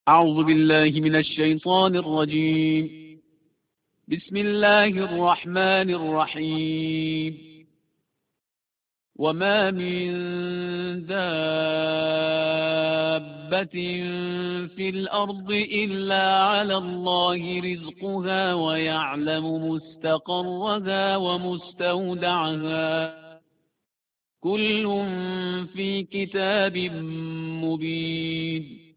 أعوذ بالله من الشيطان الرجيم. بسم الله الرحمن الرحيم. وما من دابة في الأرض إلا على الله رزقها ويعلم مستقرها ومستودعها كل في كتاب مبين.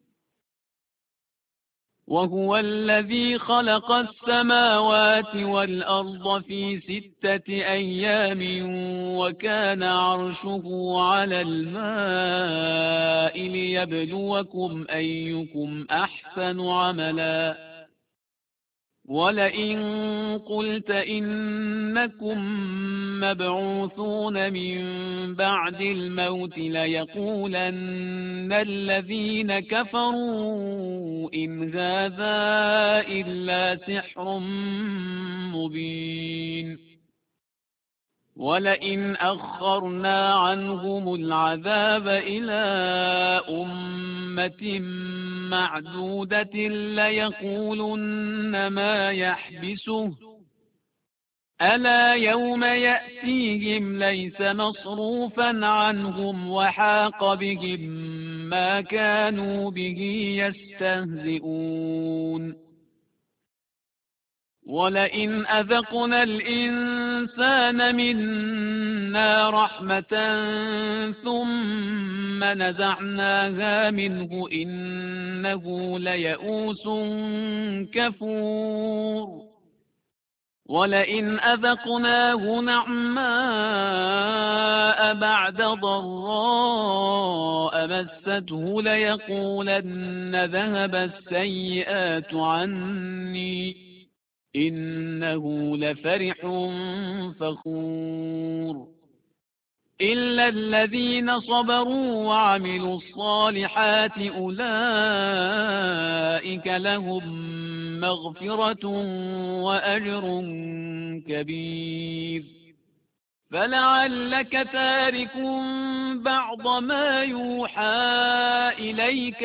وهو الذي خلق السماوات والأرض في 6 أيام وكان عرشه على الماء ليبلوكم أيكم أحسن عملا. ولئن قلت إنكم مبعوثون من بعد الموت ليقولن الذين كفروا إن هذا إلا سحر مبين. ولئن أخرنا عنهم العذاب إلى أمة معدودة ليقولن ما يحبسه ألا يوم يأتيهم ليس مصروفا عنهم وحاق بهم ما كانوا به يستهزئون. ولئن أذقنا الإنسان منا رحمة ثم نزعناها منه إنه ليئوس كفور. ولئن أذقناه نعماء بعد ضراء مسته ليقولن ذهب السيئات عني إنه لفرح فخور. إلا الذين صبروا وعملوا الصالحات أولئك لهم مغفرة وأجر كبير. فلعلك تارك بعض ما يوحى إليك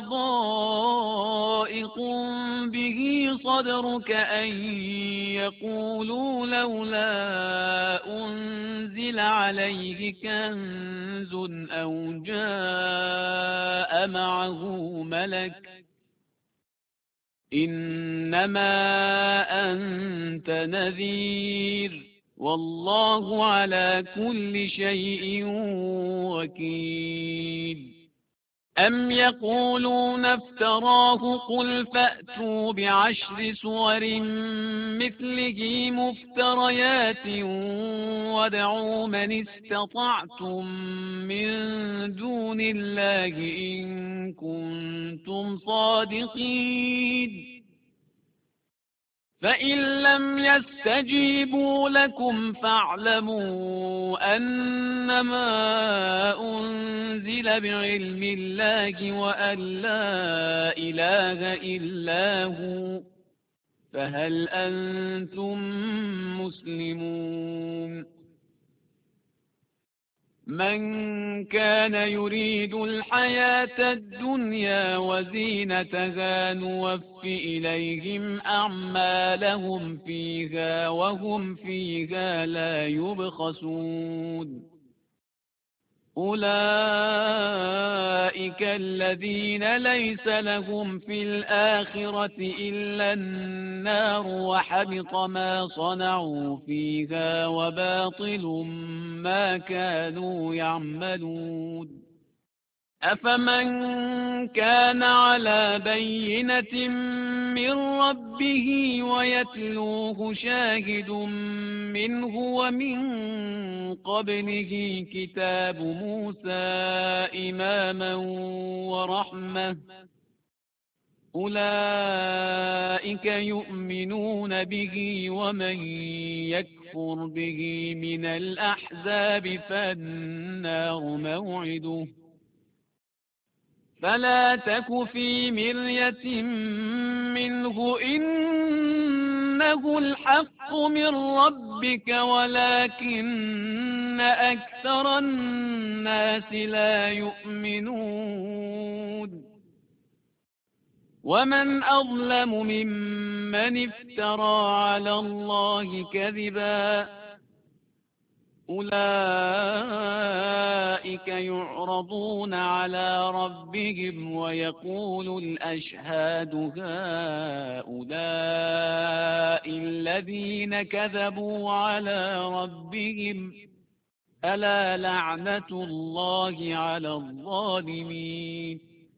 وضائق به صدرك أن يقولوا لولا أنزل عليه كنز أو جاء معه ملك إنما أنت نذير والله على كل شيء وكيل. أم يقولون افتراه قل فأتوا بعشر سور مثله مفتريات وادعوا من استطعتم من دون الله إن كنتم صادقين. فإن لم يستجيبوا لكم فاعلموا أنما أنزل بعلم الله وأن لا إله إلا هو فهل أنتم مسلمون؟ من كان يريد الحياة الدنيا وزينتها نوف إليهم أعمالهم فيها وهم فيها لا يبخسون. أولئك الذين ليس لهم في الآخرة إلا النار وحبط ما صنعوا فيها وباطل ما كانوا يعملون. أفمن كان على بينة من ربه ويتلوه شاهد منه ومن قبله كتاب موسى إماما ورحمة أولئك يؤمنون به ومن يكفر به من الأحزاب فالنار موعده فلا تك في مرية منه إنه الحق من ربك ولكن أكثر الناس لا يؤمنون. ومن أظلم ممن افترى على الله كذبا أولئك يعرضون على ربهم ويقول الأشهاد هؤلاء الذين كذبوا على ربهم ألا لعنة الله على الظالمين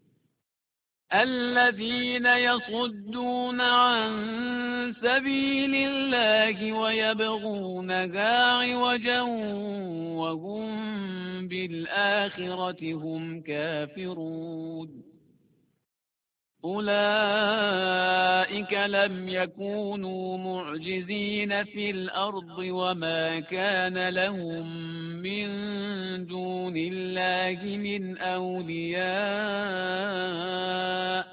الذين يصدون عن سبيل الله ويبغونها عوجا وهم بالآخرة هم كافرون أولئك لم يكونوا معجزين في الأرض وما كان لهم من دون الله من أولياء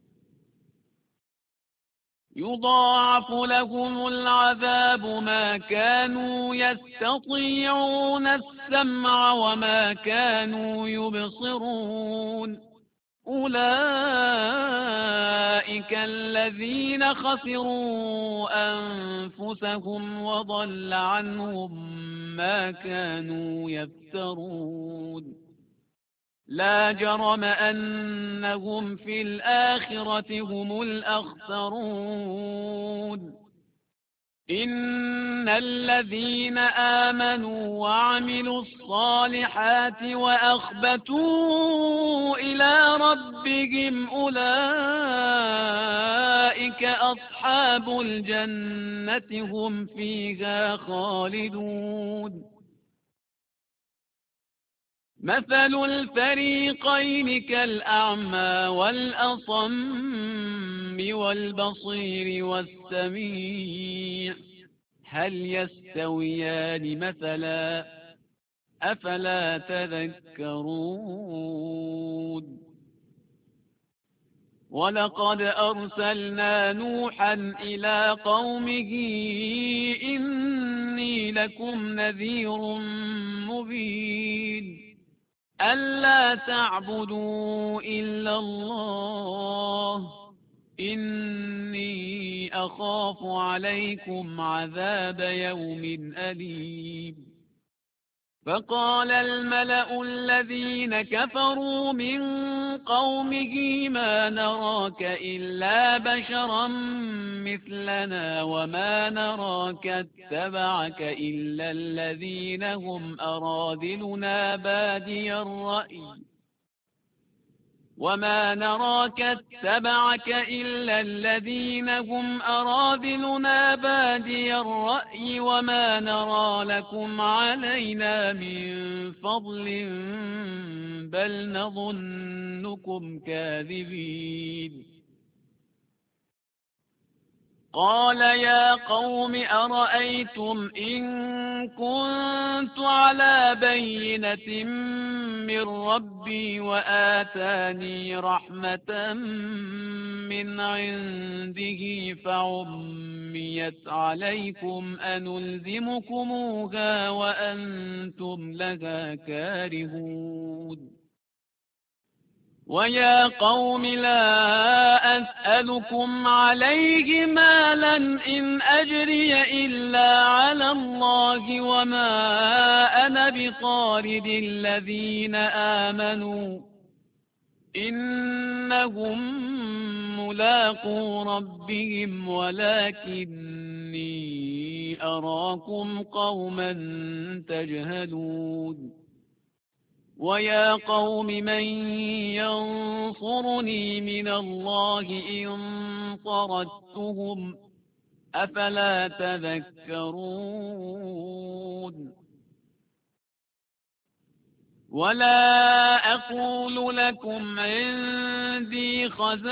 يضاعف لهم العذاب ما كانوا يستطيعون السمع وما كانوا يبصرون أولئك الذين خسروا أنفسهم وضل عنهم ما كانوا يفترون لا جرم أنهم في الآخرة هم الأخسرون إن الذين آمنوا وعملوا الصالحات وأخبتوا إلى ربهم أولئك أصحاب الجنة هم فيها خالدون مثل الفريقين كالأعمى والأصم والبصير والسميع هل يستويان مثلا أفلا تذكرون ولقد أرسلنا نوحا إلى قومه إني لكم نذير مبين ألا تعبدوا إلا الله إني أخاف عليكم عذاب يوم أليم فقال الملأ الذين كفروا من قومه ما نراك إلا بشرا مثلنا وما نراك اتبعك إلا الذين هم أراذلنا بادي الرأي وما نراك اتبعك إلا الذين هم أراذلنا بادي الرأي وما نرى لكم علينا من فضل بل نظنكم كاذبين قال يا قوم أرأيتم إن كنت على بينة من ربي وآتاني رحمة من عنده فعميت عليكم أنلزمكموها وأنتم لها كارهون ويا قوم لا أسألكم عليه مالا إن أجري إلا على الله وما أنا بطارد الذين آمنوا إنهم ملاقو ربهم ولكني أراكم قوما تجهلون ويا قوم من ينصرني من الله إن طردتهم أفلا تذكرون ولا أقول لكم عندي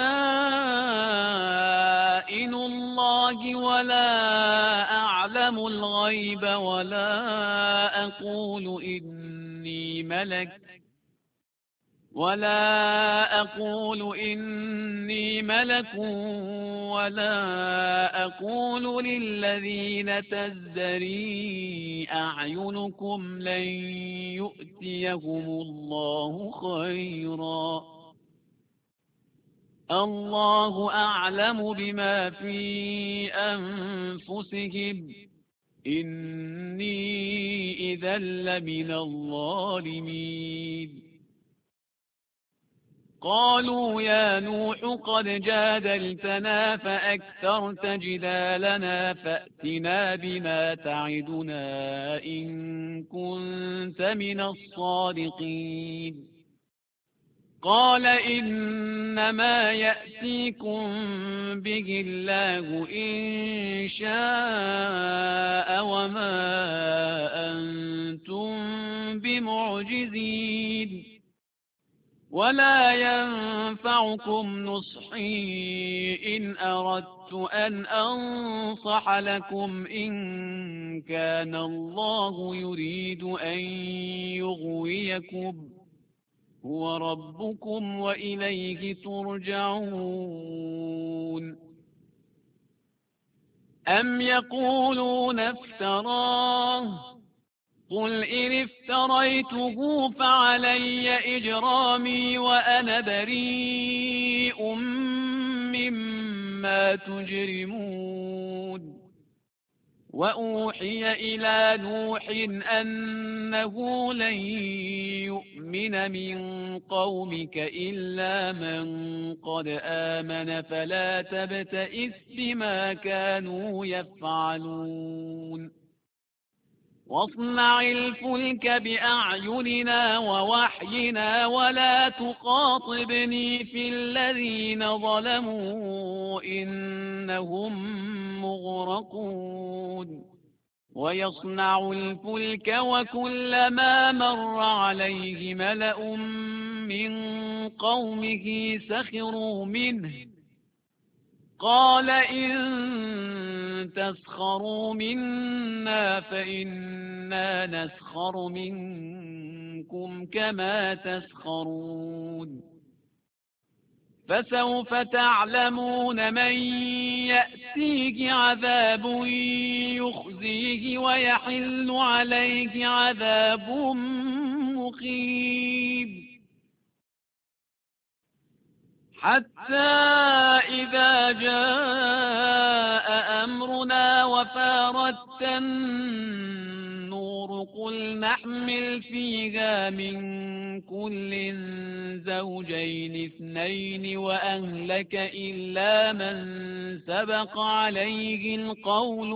خزائن الله ولا أعلم الغيب ولا أقول إني ملك ولا أقول للذين تزدري أعينكم لن يؤتيهم الله خيرا الله أعلم بما في أنفسهم إني إذا لمن الظالمين. قالوا يا نوح قد جادلتنا فأكثرت جدالنا فأتنا بما تعدنا إن كنت من الصادقين. قال إنما يأتيكم به الله إن شاء وما أنتم بمعجزين ولا ينفعكم نصحي إن أردت أن أنصح لكم إن كان الله يريد أن يغويكم هو ربكم وإليه ترجعون. أم يقولون افتراه قل إن افتريته فعلي إجرامي وأنا بريء مما تجرمون. وأوحي إلى نوح أنه لن يؤمن من قومك إلا من قد آمن فلا تبتئس بما كانوا يفعلون. واصنع الفلك بأعيننا ووحينا ولا تخاطبني في الذين ظلموا إنهم مغرقون. ويصنع الفلك وكلما مر عليه ملأ من قومه سخروا منه قال إن تسخروا منا فإنا نسخر منكم كما تسخرون. فسوف تعلمون من يأتيه عذاب يخزيه ويحل عليه عذاب مقيم. حتى إذا جاء أمرنا وفارت النور قل نحمل فيها من كل زوجين اثنين وأهلك إلا من سبق عليه القول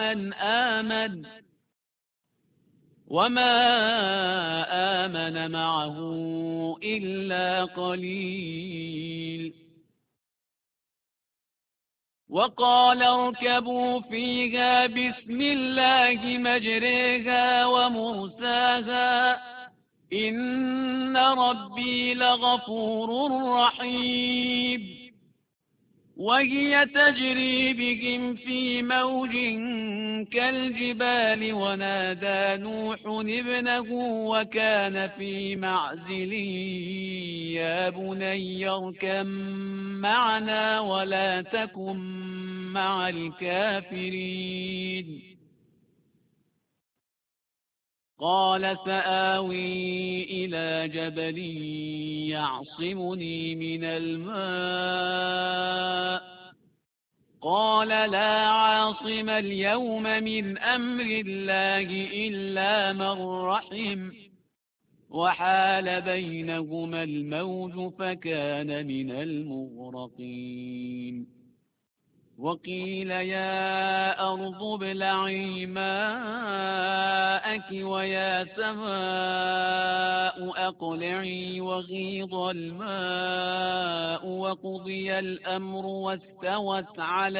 وما آمن معه إلا قليل. وقال اركبوا فيها بسم الله مجريها ومرساها إن ربي لغفور رحيم. وهي تجري بهم في موج كالجبال ونادى نوح ابنه وكان في معزل يا بني اركب معنا ولا تكن مع الكافرين. قال سآوي إلى جبل يعصمني من الماء قال لا عاصم اليوم من أمر الله إلا من رحم وحال بينهما الموج فكان من المغرقين. وقيل يا أرض ابلعي ماءك ويا سماء أقلعي وغيض الماء وقضي الأمر واستوت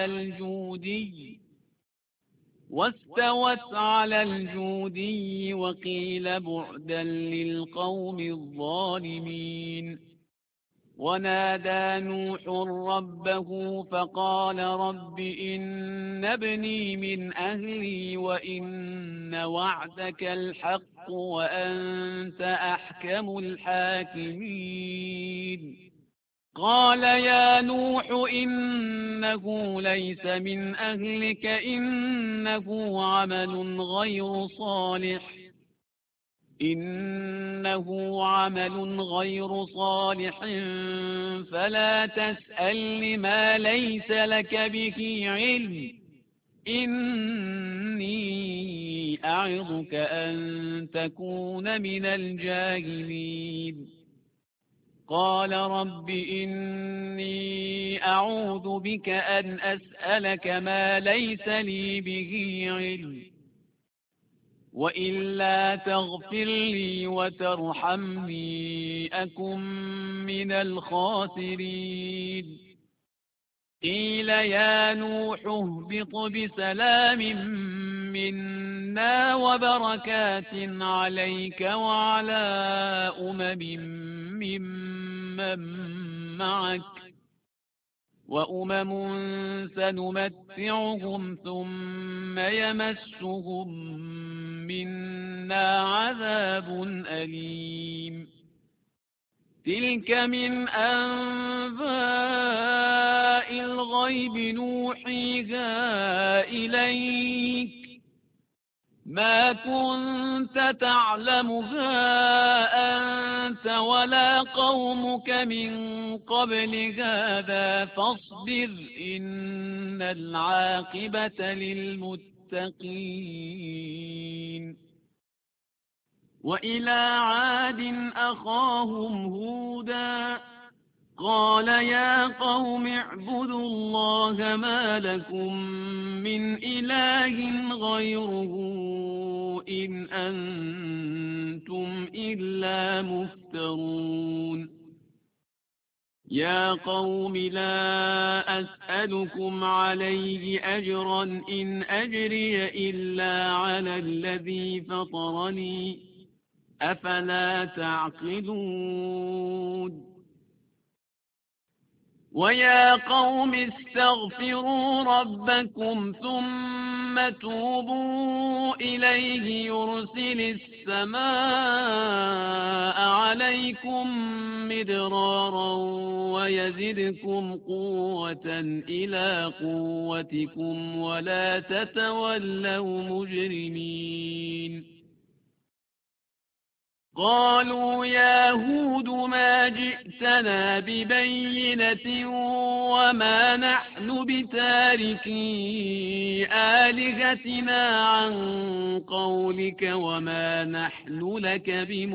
على الجودي وقيل بعدا للقوم الظالمين. ونادى نوح ربه فقال رب إن ابني من أهلي وإن وعدك الحق وأنت أحكم الحاكمين. قال يا نوح إنه ليس من أهلك إنه عمل غير صالح إنه عمل غير صالح فلا تسأل ما ليس لك به علم إني أعظك أن تكون من الجاهلين قال رب إني أعوذ بك أن أسألك ما ليس لي به علم وإلا تغفر لي وترحمني أكن من الخاسرين قيل يا نوح اهبط بسلام منا وبركات عليك وعلى ممن معك وأمم سنمتعهم ثم يمسهم منا عذاب أليم تلك من أنباء الغيب نوحيها إليك ما كنت تعلمها أنت ولا قومك من قبل هذا فاصبر إن العاقبة للمتقين وإلى عاد أخاهم هودا قال يا قوم اعبدوا الله ما لكم من إله غيره إن أنتم إلا مفترون يا قوم لا أسألكم عليه أجرا إن أجري إلا على الذي فطرني أفلا تعقلون ويا قوم استغفروا ربكم ثم توبوا إليه يرسل السماء عليكم مدرارا ويزدكم قوة إلى قوتكم ولا تتولوا مجرمين قالوا يا هود ما جئتنا ببينة وما نحن بتاركي آلهتنا عن قولك وما نحن لك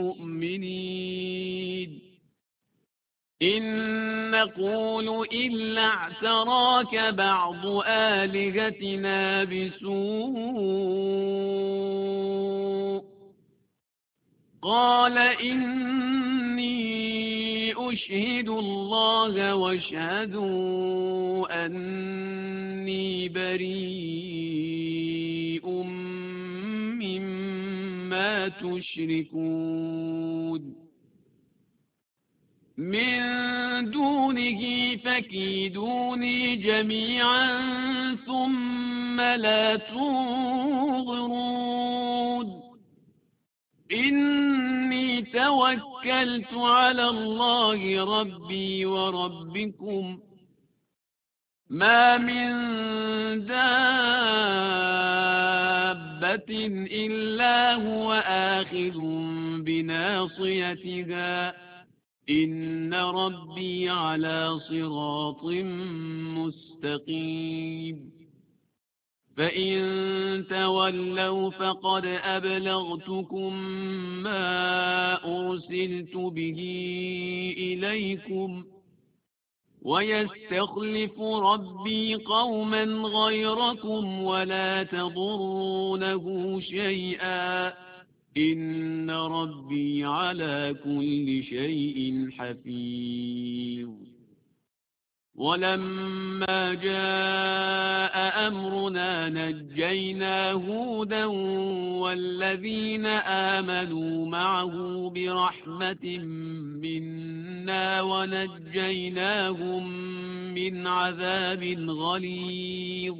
بمؤمنين إن نقول إلا اعتراك بعض آلهتنا بسوء قال إني أشهد الله واشهدوا أني بريء مما تشركون من دونه فكيدوني جميعا ثم لا تنظرون إني توكلت على الله ربي وربكم ما من دابة إلا هو آخذ بناصيتها إن ربي على صراط مستقيم فإن تولوا فقد أبلغتكم ما أرسلت به إليكم ويستخلف ربي قوما غيركم ولا تضرونه شيئا إن ربي على كل شيء حفيظ ولما جاء أمرنا نجينا هودا والذين آمنوا معه برحمة منا ونجيناهم من عذاب غليظ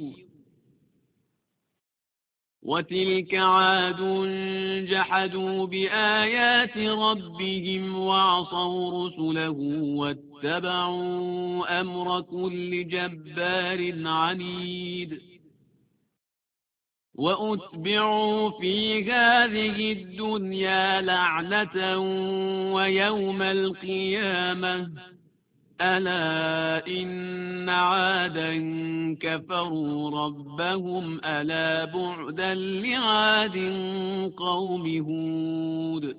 وتلك عاد جحدوا بآيات ربهم وعصوا رسله واتبعوا أمر كل جبار عنيد وأتبعوا في هذه الدنيا لعنة ويوم القيامة ألا إن عادا كفروا ربهم ألا بعدا لعاد قوم هود.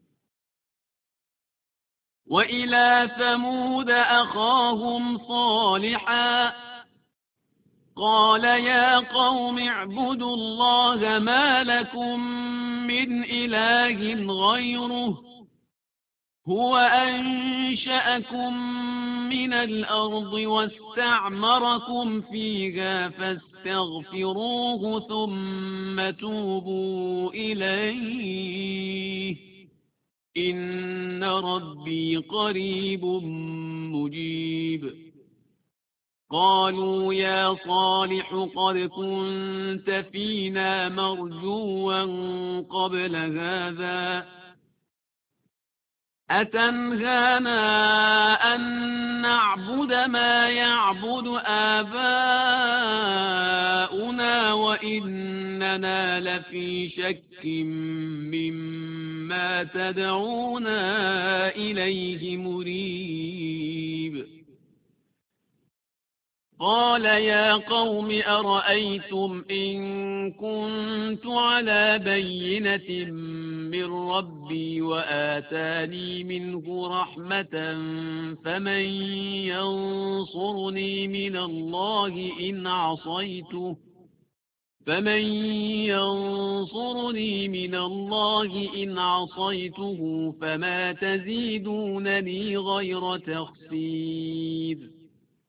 وإلى ثمود أخاهم صالحا قال يا قوم اعبدوا الله ما لكم من إله غيره هو أنشأكم من الأرض واستعمركم فيها فاستغفروه ثم توبوا إليه إن ربي قريب مجيب. قالوا يا صالح قد كنت فينا مرجوا قبل هذا أتنهانا أن نعبد ما يعبد آباؤنا وإننا لفي شك مما تدعونا إليه مريب. قال يا قوم أرأيتم إن كنت على بينة من ربي وآتاني منه رحمة فمن ينصرني من الله إن عصيته فما تزيدونني غير تخسير.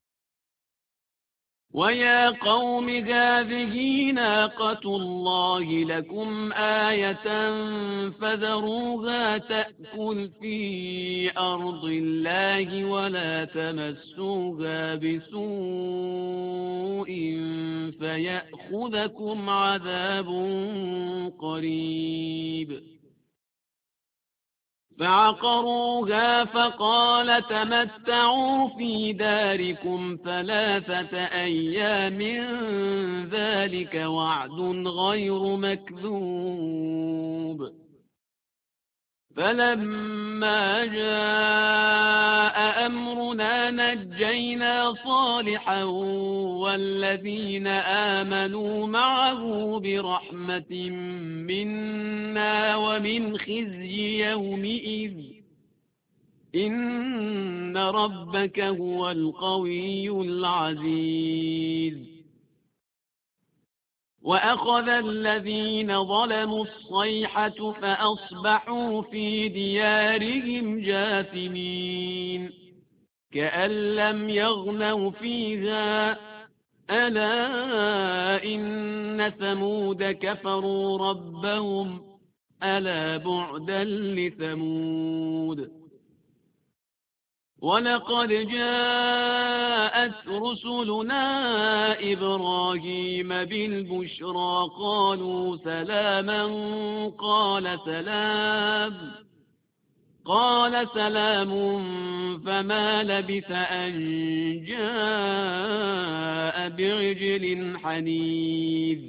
ويا قوم هذه ناقة الله لكم آية فذروها تأكل في أرض الله ولا تمسوها بسوء فيأخذكم عذاب قريب. فعقروها فقال تمتعوا في داركم 3 أيام ذلك وعد غير مكذوب. فلما جاء أمرنا نجينا صالحا والذين آمنوا معه برحمة منا ومن خزي يومئذ إن ربك هو القوي العزيز. وأخذ الذين ظلموا الصيحة فأصبحوا في ديارهم جاثمين كأن لم يغنوا فيها ألا إن ثمود كفروا ربهم ألا بعدا لثمود. ولقد جاءت رسلنا إبراهيم بالبشرى قالوا سلاما قال سلام فما لبث أن جاء بعجل حنيذ.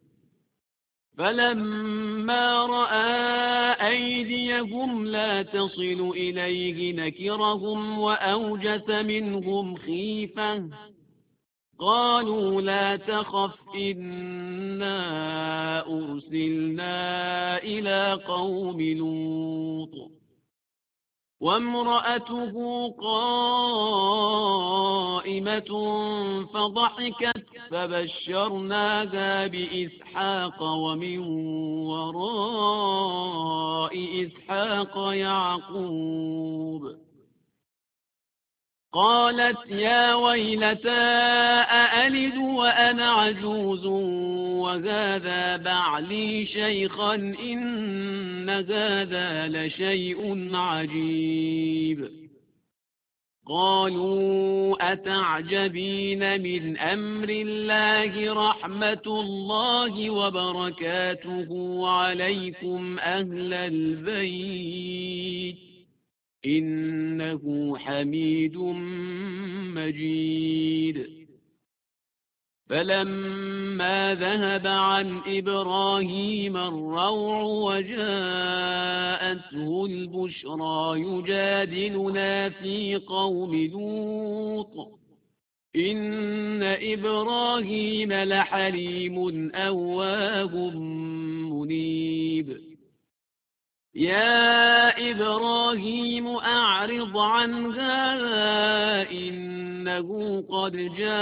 فلما رأى أيديهم لا تصل إليه نكرهم وأوجس منهم خيفة قالوا لا تخف إنا أرسلنا إلى قوم لوط وامرأته قائمة فضحكت فبشرناها بإسحاق ومن وراء إسحاق يعقوب. قالت يا ويلتى أألد وأنا عجوز وهذا بعلي شيخا إن هذا لشيء عجيب. قالوا أتعجبين من أمر الله رحمة الله وبركاته عليكم أهل البيت إنه حميد مجيد. فلما ذهب عن إبراهيم الروع وجاءته البشرى يجادلنا في قوم لوط إن إبراهيم لحليم أواه منيب يا إبراهيم أعرض عن هذا إنه قد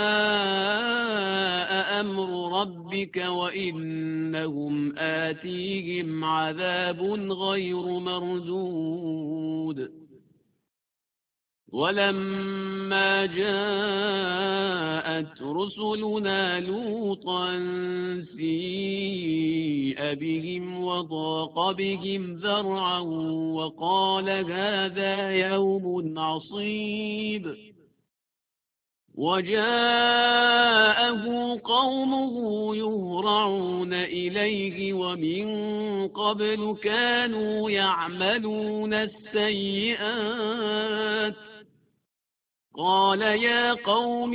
جاء أمر ربك وإنهم آتيهم عذاب غير مردود ولما جاءت رسلنا لوطا سيء بهم وضاق بهم ذرعا وقال هذا يوم عصيب وجاءه قومه يهرعون إليه ومن قبل كانوا يعملون السيئات قال يا قوم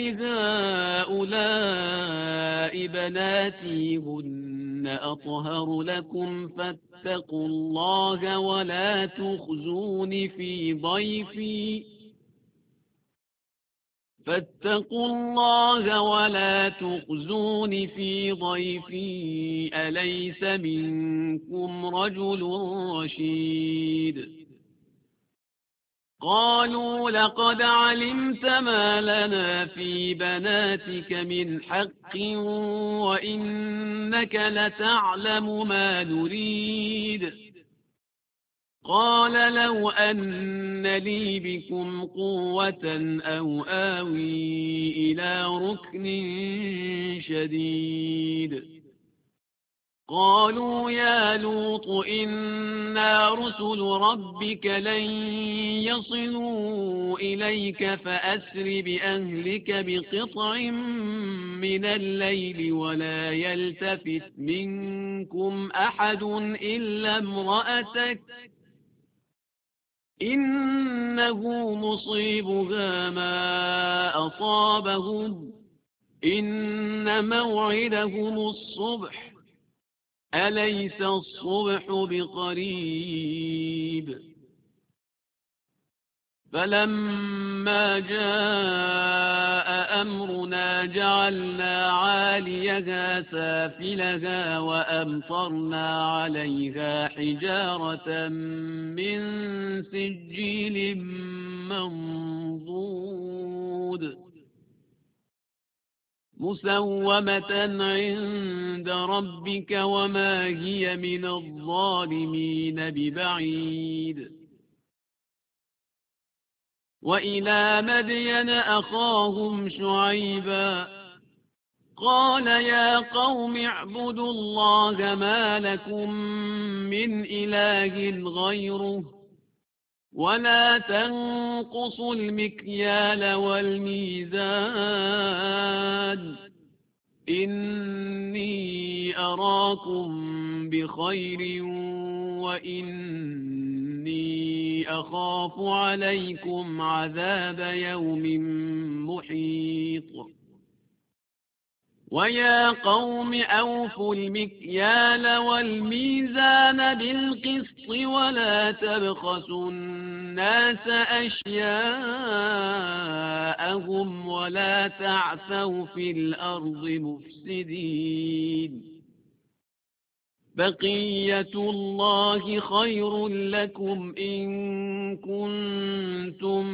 هؤلاء بناتي هن أطهر لكم فاتقوا الله ولا تخزون في ضيفي أليس منكم رجل رشيد قالوا لقد علمت ما لنا في بناتك من حق وإنك لتعلم ما نريد قال لو أن لي بكم قوة أو آوي إلى ركن شديد قالوا يا لوط إنا رسل ربك لن يصلوا إليك فأسر بأهلك بقطع من الليل ولا يلتفت منكم أحد إلا امرأتك إنه مصيبها ما أصابهم إن موعدهم الصبح أليس الصبح بقريب فلما جاء أمرنا جعلنا عاليها سافلها وأمطرنا عليها حجارة من سجيل منضود مسومة عند ربك وما هي من الظالمين ببعيد وإلى مدين أخاهم شعيبا قال يا قوم اعبدوا الله ما لكم من إله غيره ولا تنقصوا المكيال والميزان إني أراكم بخير وإني أخاف عليكم عذاب يوم محيط ويا قوم أوفوا المكيال والميزان بالقسط ولا تبخسوا الناس أشياءهم ولا تعثوا في الأرض مفسدين بقية الله خير لكم إن كنتم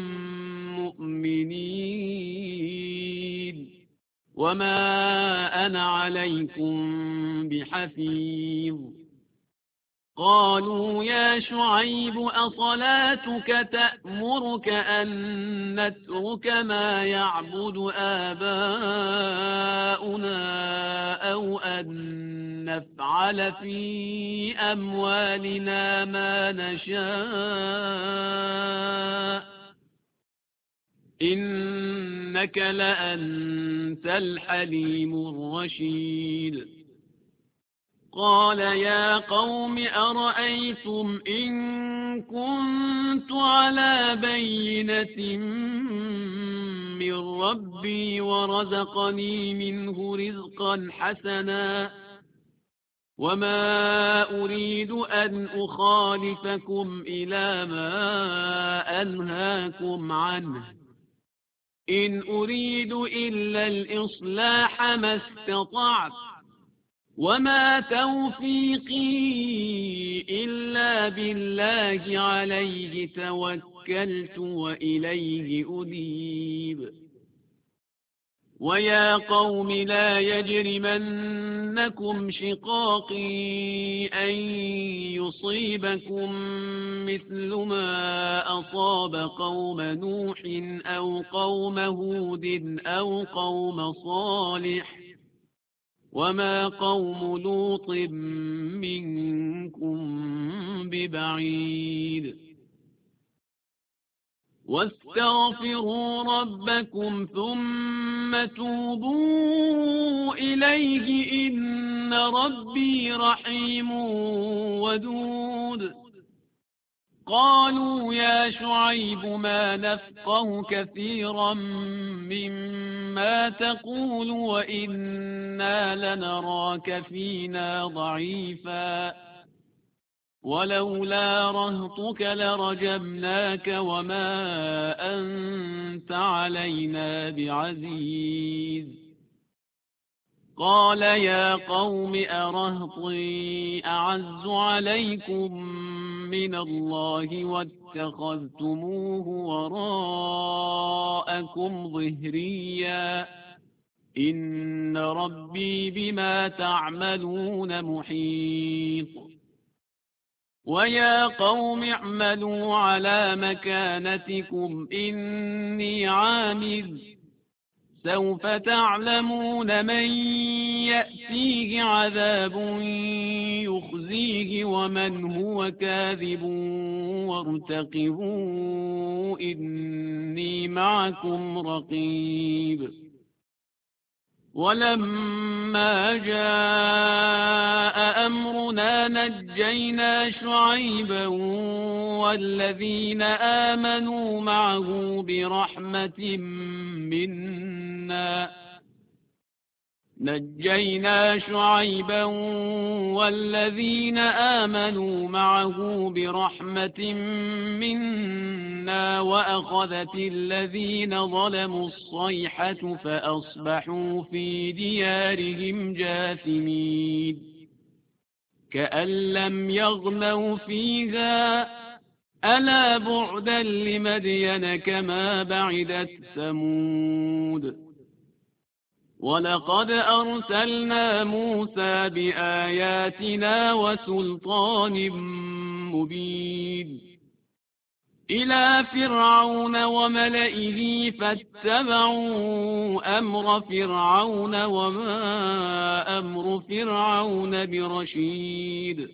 مؤمنين وما أنا عليكم بحفيظ قالوا يا شعيب أصلاتك تأمرك أن نترك ما يعبد آباؤنا أو أن نفعل في أموالنا ما نشاء إنك لأنت الحليم الرشيد قال يا قوم أرأيتم إن كنت على بينة من ربي ورزقني منه رزقا حسنا وما أريد أن أخالفكم إلى ما أنهاكم عنه إن أريد إلا الإصلاح ما استطعت وما توفيقي إلا بالله عليه توكلت وإليه أنيب ويا قوم لا يجرمنكم شقاقي أن يصيبكم مثل ما أصاب قوم نوح أو قوم هود أو قوم صالح وما قوم لوط منكم ببعيد واستغفروا ربكم ثم توبوا إليه إن ربي رحيم ودود قالوا يا شعيب ما نفقه كثيرا مما تقول وإنا لنراك فينا ضعيفا ولولا رهطك لرجمناك وما أنت علينا بعزيز قال يا قوم أرهطي أعز عليكم من الله واتخذتموه وراءكم ظهريا إن ربي بما تعملون محيط ويا قوم اعملوا على مكانتكم إني عامل سوف تعلمون من يأتيه عذاب يخزيه ومن هو كاذب وارتقبوا إني معكم رقيب ولما جاء أمرنا نجينا شعيبا والذين آمنوا معه برحمة منا نجينا شعيبا والذين آمنوا معه برحمة منا وأخذت الذين ظلموا الصيحة فأصبحوا في ديارهم جاثمين كأن لم يغنوا فيها ألا بعدا لمدين كما بعدت ثمود ولقد أرسلنا موسى بآياتنا وسلطان مبين إلى فرعون وملئه فاتبعوا أمر فرعون وما أمر فرعون برشيد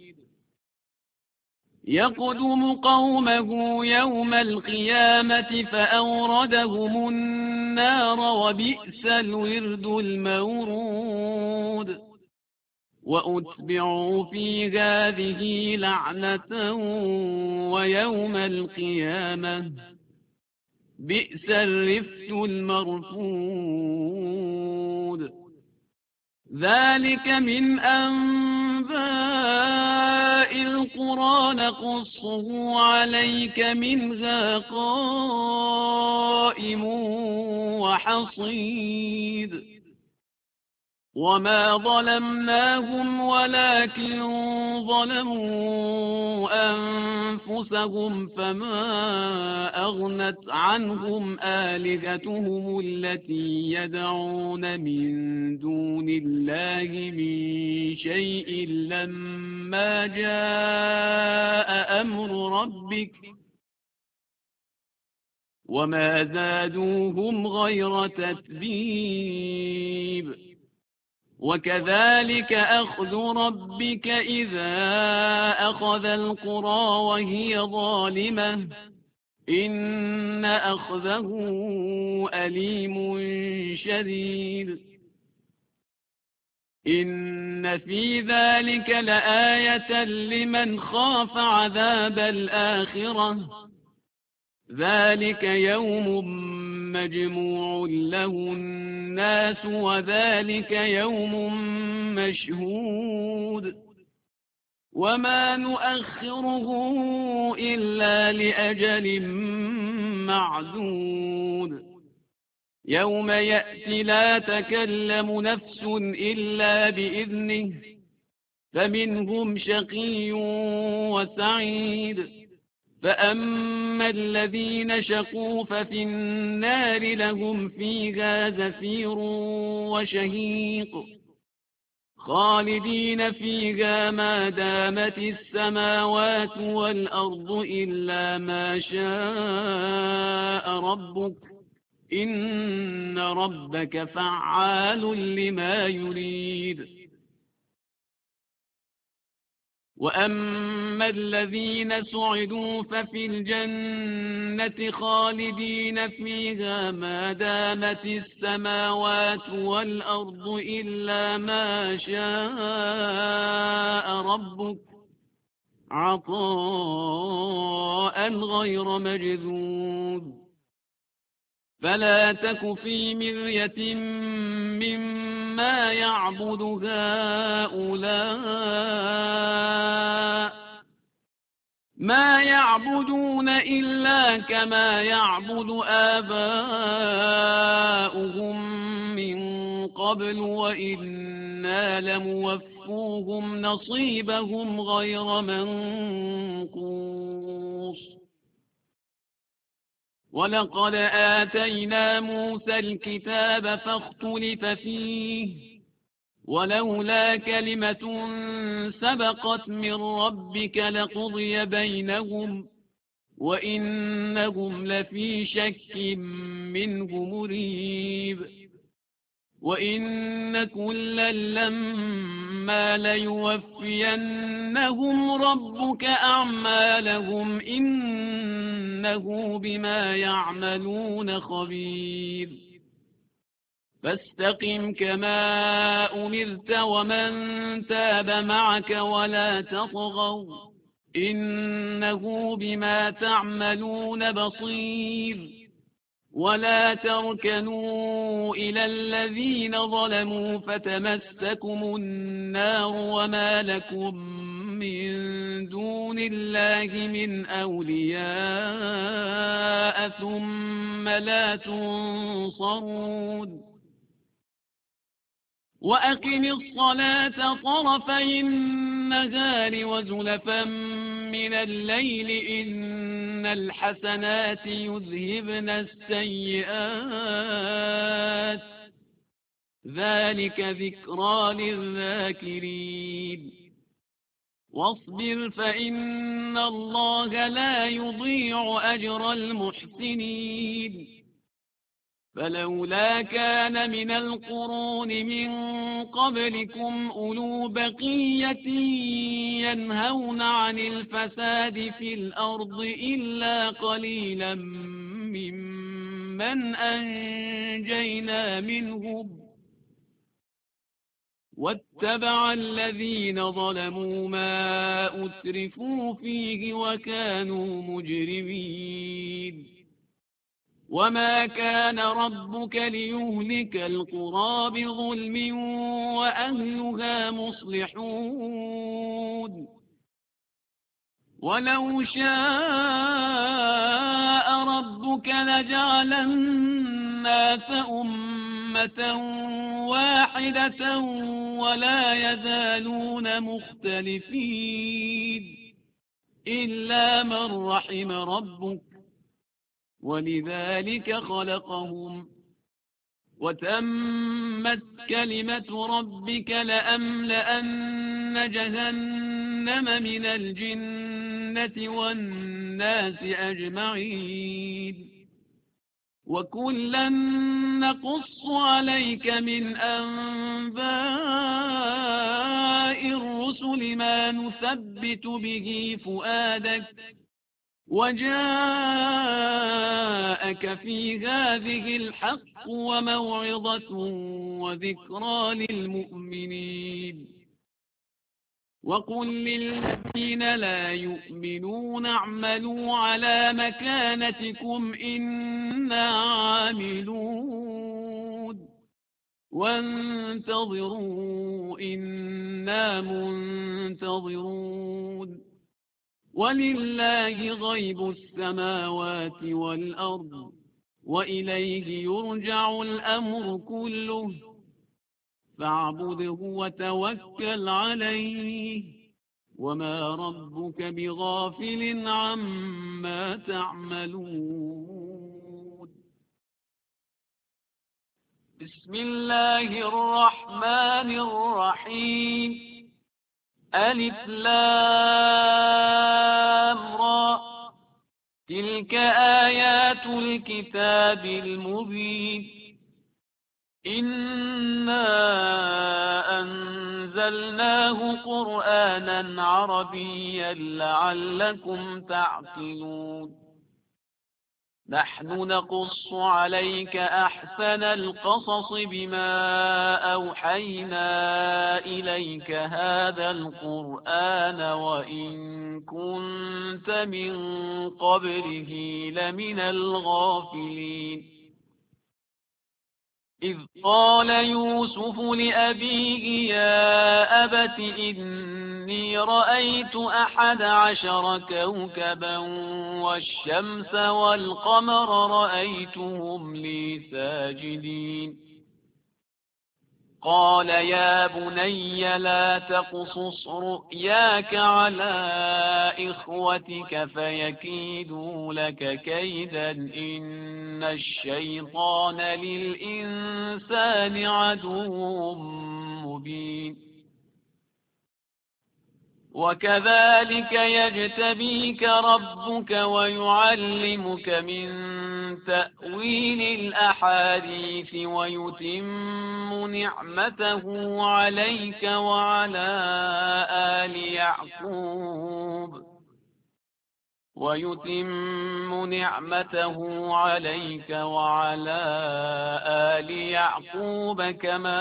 يقدم قومه يوم القيامة فأوردهم النار وبئس الورد المورود وأتبعوا في هذه لعنة ويوم القيامة بئس الرفد المرفود ذلك من أنباء القرى نقصه عليك منها قائم وحصيد وما ظلمناهم ولكن ظلموا أنفسهم فما أغنت عنهم آلهتهم التي يدعون من دون الله من شيء لما جاء أمر ربك وما زادوهم غير تتبيب وكذلك أخذ ربك إذا أخذ القرى وهي ظالمة إن أخذه أليم شديد إن في ذلك لآية لمن خاف عذاب الآخرة ذلك يوم مجموع له الناس وذلك يوم مشهود وما نؤخره إلا لأجل معدود يوم يأتي لا تكلم نفس إلا بإذنه فمنهم شقي وسعيد فأما الذين شقوا ففي النار لهم فيها زفير وشهيق خالدين فيها ما دامت السماوات والأرض إلا ما شاء ربك إن ربك فعال لما يريد وأما الذين سعدوا ففي الجنة خالدين فيها ما دامت السماوات والأرض إلا ما شاء ربك عطاء غير مجذوذ فلا تك في مرية مما يعبد هؤلاء ما يعبدون إلا كما يعبد آباؤهم من قبل وإنا لموفوهم نصيبهم غير منقوص ولقد آتينا موسى الكتاب فاختلف فيه ولولا كلمة سبقت من ربك لقضي بينهم وإنهم لفي شك منه مريب وإن كلا لما ليوفينهم ربك أعمالهم إنه بما يعملون خبير فاستقم كما أمرت ومن تاب معك ولا تطغوا إنه بما تعملون بصير ولا تركنوا إلى الذين ظلموا فتمسكم النار وما لكم من دون الله من أولياء ثم لا تنصرون وأقم الصلاة طرفي النهار وزلفا من الليل إن الحسنات يذهبن السيئات ذلك ذكرى للذاكرين واصبر فإن الله لا يضيع أجر المحسنين فلولا كان من القرون من قبلكم أولو بقية ينهون عن الفساد في الأرض إلا قليلا ممن أنجينا منهم واتبع الذين ظلموا ما أترفوا فيه وكانوا مجرمين وما كان ربك ليهلك القرى بظلم وأهلها مصلحون ولو شاء ربك لجعل الناس أمة واحدة ولا يزالون مختلفين إلا من رحم ربك ولذلك خلقهم وتمت كلمة ربك لأملأن جهنم من الجنة والناس أجمعين وكلا نقص عليك من أنباء الرسل ما نثبت به فؤادك وجاءك في هذه الحق وموعظة وذكرى للمؤمنين وقل للذين لا يؤمنون اعملوا على مكانتكم إنا عاملون وانتظروا إنا منتظرون ولله غيب السماوات والأرض وإليه يرجع الأمر كله فاعبده وتوكل عليه وما ربك بغافل عما تعملون. بسم الله الرحمن الرحيم. ألف لام را تلك آيات الكتاب المبين إنا أنزلناه قرآنا عربيا لعلكم تعقلون. نحن نقص عليك أحسن القصص بما أوحينا إليك هذا القرآن وإن كنت من قبله لمن الغافلين. إذ قال يوسف لأبيه يا أبت إني رأيت 11 كوكبا والشمس والقمر رأيتهم لي ساجدين. قال يا بني لا تقصص رؤياك على إخوتك فيكيدوا لك كيدا إن الشيطان للإنسان عدو مبين. وكذلك يجتبيك ربك ويعلمك من تأويل الأحاديث ويتم نعمته عليك وعلى آل يعقوب كما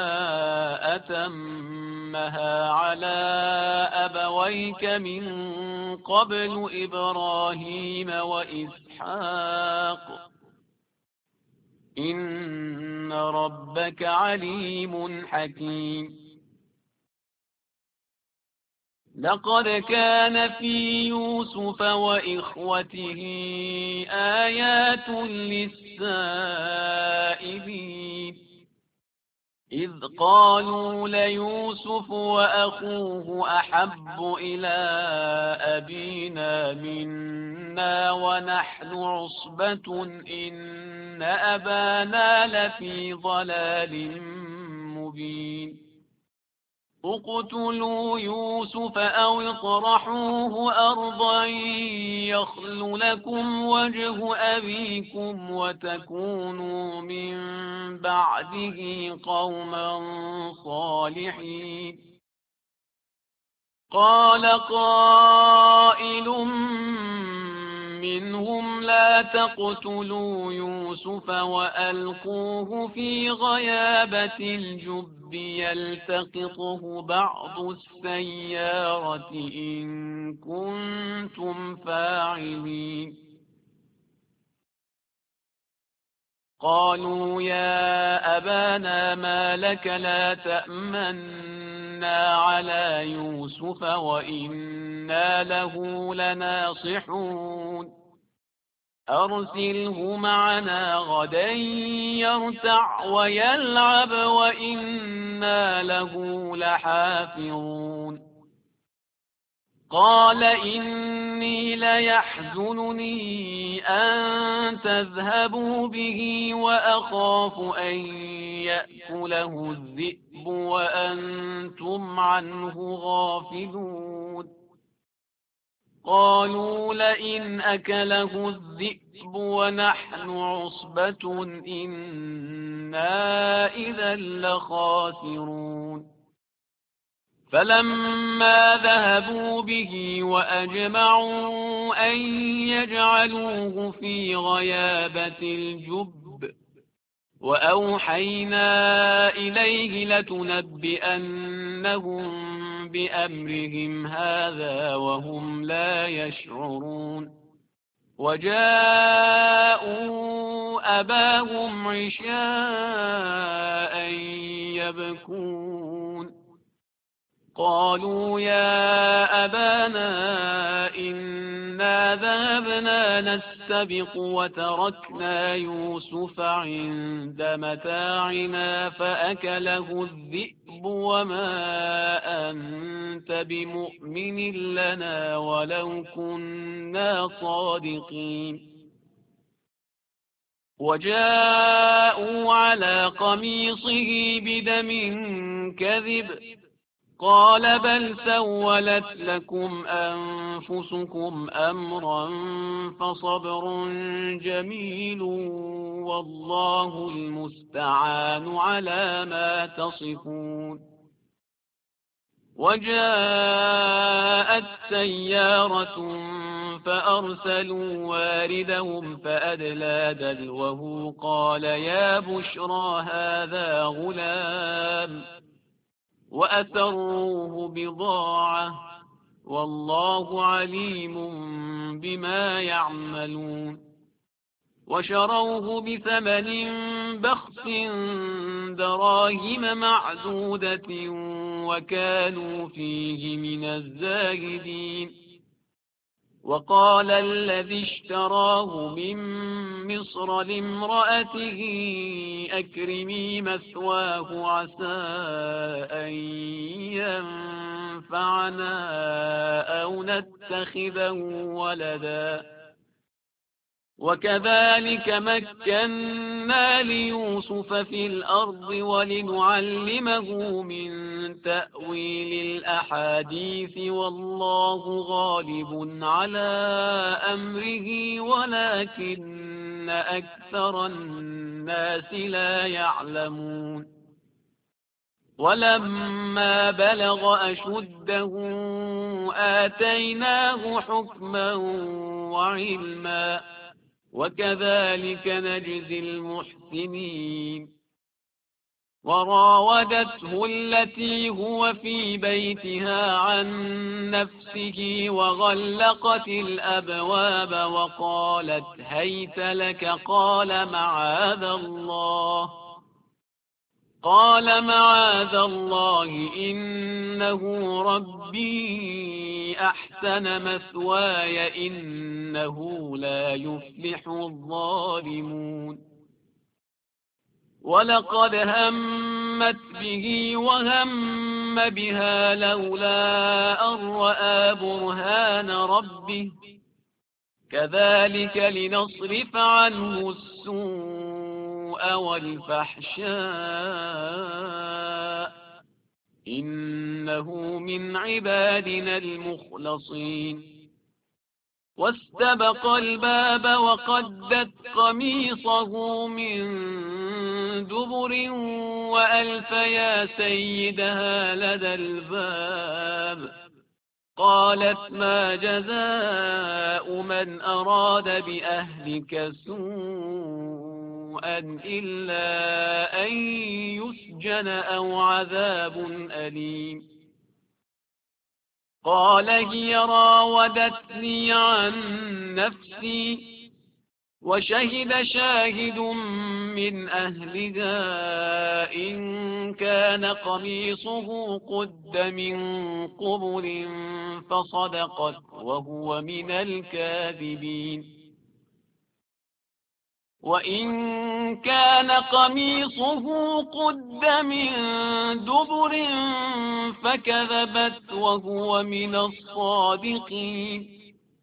أتمها على أبويك من قبل إبراهيم وإسحاق إن ربك عليم حكيم. لقد كان في يوسف وإخوته آيات للسائلين إذ قالوا ليوسف وأخوه أحب إلى أبينا منا ونحن عصبة إن أبانا لفي ضلال مبين. اقتلوا يوسف أو اطرحوه أرضا يخل لكم وجه أبيكم وتكونوا من بعده قوما صالحين. قال قائل منهم لا تقتلوا يوسف وألقوه في غيابة الجب يلتقطه بعض السيارة إن كنتم فاعلين. قالوا يا أبانا ما لك لا تأمنا على يوسف وإنا له لناصحون أرسله معنا غدا يرتع ويلعب وإنا له لحافظون. قال إني ليحزنني أن تذهبوا به وأخاف أن يأكله الذئب وأنتم عنه غافلون. قالوا لئن أكله الذئب ونحن عصبة إنا إذا لخاسرون. فلما ذهبوا به وأجمعوا أن يجعلوه في غيابة الجب وأوحينا إليه لتنبئنهم بأمرهم هذا وهم لا يشعرون وجاءوا أباهم عشاء يبكون قالوا يا أبانا إنا ذهبنا نستبق وتركنا يوسف عند متاعنا فأكله الذئب وما أنت بمؤمن لنا ولو كنا صادقين وجاءوا على قميصه بدم كذب قال بل سولت لكم أنفسكم أمرا فصبر جميل والله المستعان على ما تصفون وجاءت سيارة فأرسلوا واردهم فأدلى دلوه قال يا بشرى هذا غلام وأسروه بضاعة والله عليم بما يعملون وشروه بثمن بخس دراهم معدودة وكانوا فيه من الزاهدين وقال الذي اشتراه من مصر لامرأته أكرمي مثواه عسى أن ينفعنا أو نتخذه ولدا وكذلك مكنا ليوسف في الأرض ولنعلمه من تأويل الأحاديث والله غالب على أمره ولكن أكثر الناس لا يعلمون ولما بلغ أشده آتيناه حكما وعلما وكذلك نجزي المحسنين وراودته التي هو في بيتها عن نفسه وغلقت الأبواب وقالت هيت لك قال معاذ الله إنه ربي أحسن مثواي إنه لا يفلح الظالمون ولقد همت به وهم بها لولا أن رأى برهان ربه كذلك لنصرف عنه السوء والفحشاء إنه من عبادنا المخلصين واستبق الباب وقدت قميصه من دبر وألف يا سيدها لدى الباب قالت ما جزاء من أراد بأهلك سوءا إلا أن يسجن أو عذاب أليم قال هي راودتني عن نفسي وشهد شاهد من أهلها إن كان قميصه قد من قبل فصدقت وهو من الكاذبين وإن كان قميصه قد من دبر فكذبت وهو من الصادقين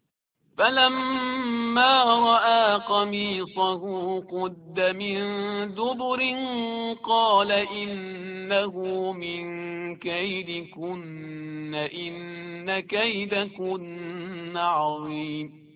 فلما رأى قميصه قد من دبر قال إنه من كيدكن إن كيدكن عظيم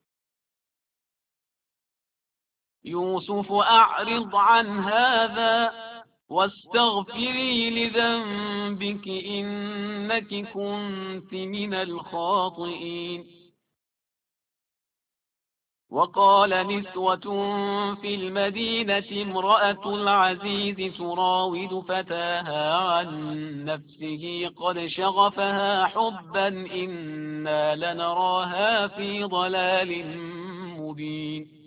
يوسف أعرض عن هذا واستغفري لذنبك إنك كنت من الخاطئين وقال نسوة في المدينة امرأة العزيز تراود فتاها عن نفسه قد شغفها حبا إنا لنراها في ضلال مبين.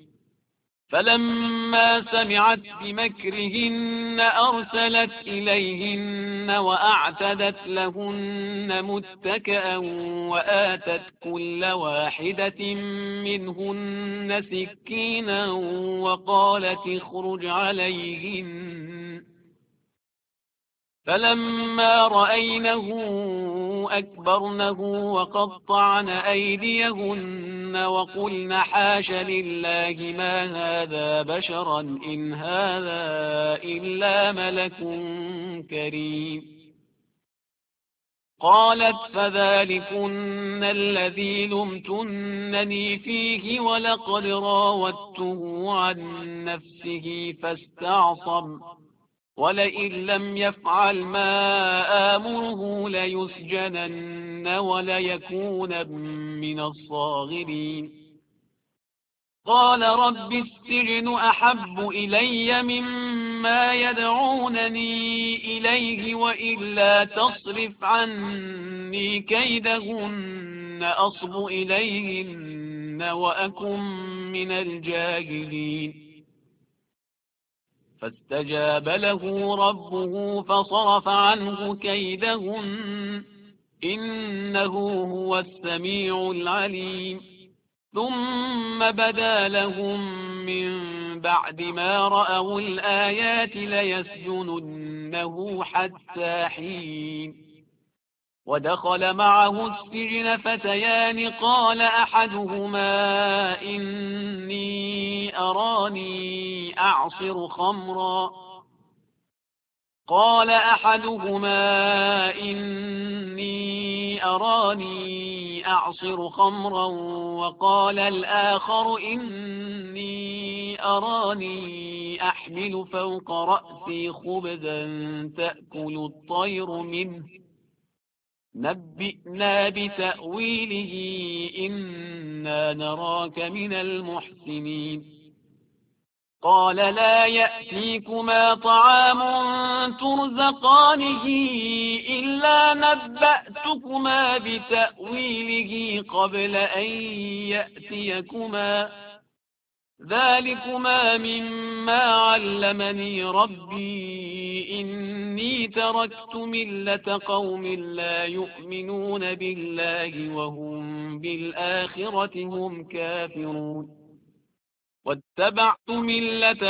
فلما سمعت بمكرهن أرسلت إليهن وأعتدت لهن متكأ وآتت كل واحدة منهن سكينا وقالت اخرج عليهن. فلما رأينه أكبرنه وقطعن أيديهن وقلن حاش لله ما هذا بشرا إن هذا إلا ملك كريم. قالت فذلكن الذي لمتنني فيه ولقد راودته عن نفسه فاستعصم ولئن لم يفعل ما آمره ليسجنن وليكون من الصاغرين. قال رب السجن أحب إلي مما يدعونني إليه وإلا تصرف عني كيدهن أصب إليهن وأكن من الجاهلين. فاستجاب له ربه فصرف عنه كيدهن إنه هو السميع العليم. ثم بدا لهم من بعد ما رأوا الآيات ليسجننه حتى حين. ودخل معه السجن فتيان قال أحدهما إني أراني أعصر خمرا وقال الآخر إني أراني أحمل فوق رأسي خبزا تأكل الطير منه نبئنا بتأويله إنا نراك من المحسنين. قال لا يأتيكما طعام ترزقانه إلا نبأتكما بتأويله قبل أن يأتيكما ذلكما مما علمني ربي إني تركت ملة قوم لا يؤمنون بالله وهم بالآخرة هم كافرون واتبعت ملة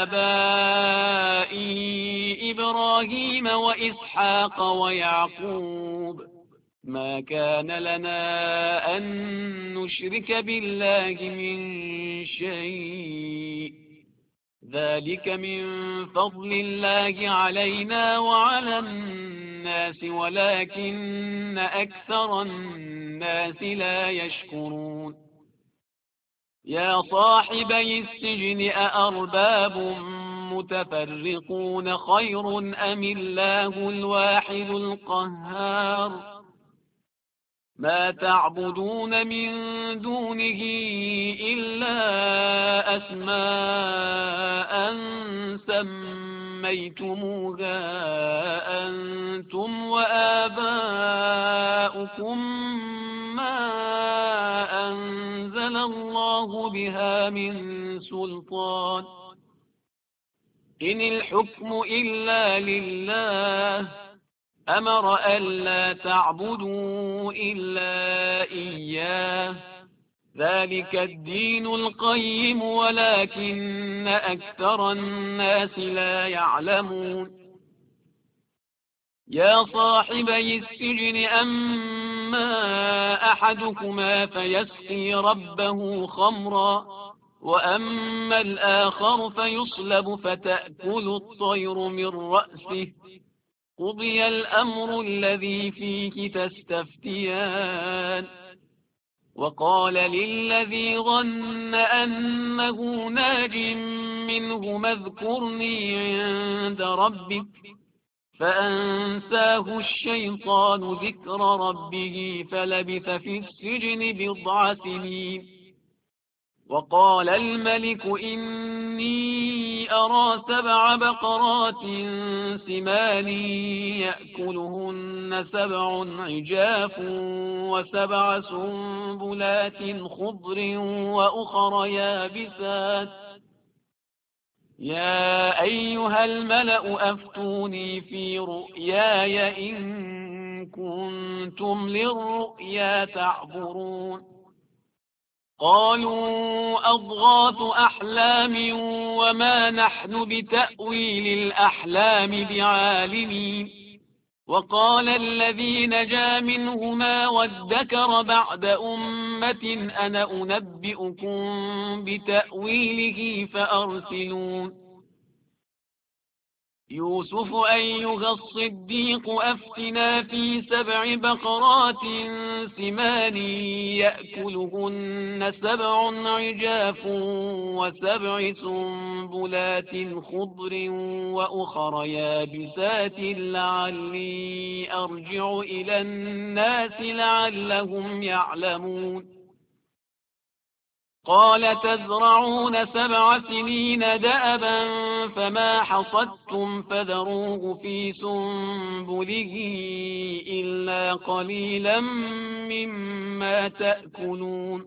آبائي إبراهيم وإسحاق ويعقوب ما كان لنا أن نشرك بالله من شيء ذلك من فضل الله علينا وعلى الناس ولكن أكثر الناس لا يشكرون. يا صاحبي السجن أأرباب متفرقون خير أم الله الواحد القهار ما تعبدون من دونه إلا أسماء سميتموها أنتم وآباؤكم ما أنزل الله بها من سلطان إن الحكم إلا لله أمر ألا تعبدوا إلا إياه ذلك الدين القيم ولكن أكثر الناس لا يعلمون. يا صاحبي السجن أما أحدكما فيسقي ربه خمرا وأما الآخر فيصلب فتأكل الطير من رأسه قضي الأمر الذي فيه تستفتيان. وقال للذي ظن أنه ناج منه اذكرني عند ربك فأنساه الشيطان ذكر ربه فلبث في السجن بضع سنين وقال الملك إني أرى 7 بقرات سمان يأكلهن 7 عجاف و7 سنبلات خضر وأخر يابسات يا أيها الملأ أفتوني في رؤياي إن كنتم للرؤيا تعبرون قالوا أضغاث أحلام وما نحن بتأويل الأحلام بعالمين وقال الذي نجا منهما وادكر بعد أمة أنا أنبئكم بتأويله فأرسلون يوسف أيها الصديق أفتنا في 7 بقرات سمان يأكلهن 7 عجاف و7 سنبلات خضر وأخر يابسات لعلي أرجع إلى الناس لعلهم يعلمون قال تزرعون 7 سنين دأبا فما حصدتم فذروه في سنبله إلا قليلا مما تأكلون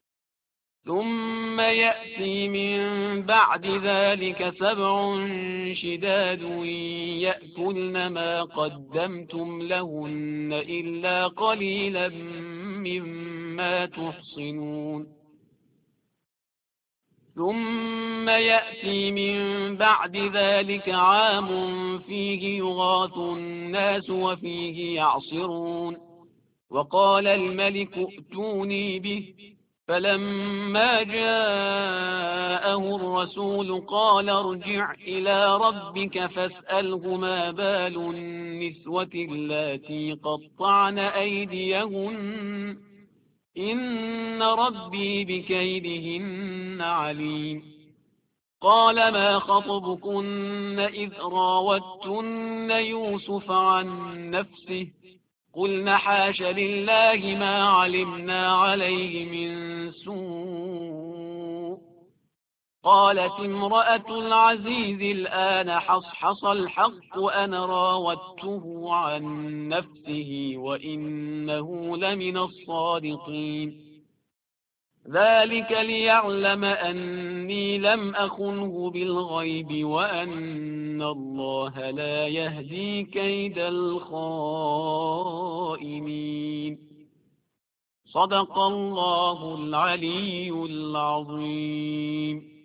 ثم يأتي من بعد ذلك 7 شداد يأكلن ما قدمتم لهن إلا قليلا مما تحصنون ثم يأتي من بعد ذلك عام فيه يغاث الناس وفيه يعصرون وقال الملك ائتوني به فلما جاءه الرسول قال ارجع إلى ربك فاسأله ما بال النسوة اللاتي قطعن أيديهن إن ربي بكيدهن عليم قال ما خطبكن إذ راوتن يوسف عن نفسه قلن حاش لله ما علمنا عليه من سوء قالت امرأة العزيز الآن حصحص الحق أنا راودته عن نفسه وإنه لمن الصادقين ذلك ليعلم أني لم أخنه بالغيب وأن الله لا يهدي كيد الخائنين صدق الله العلي العظيم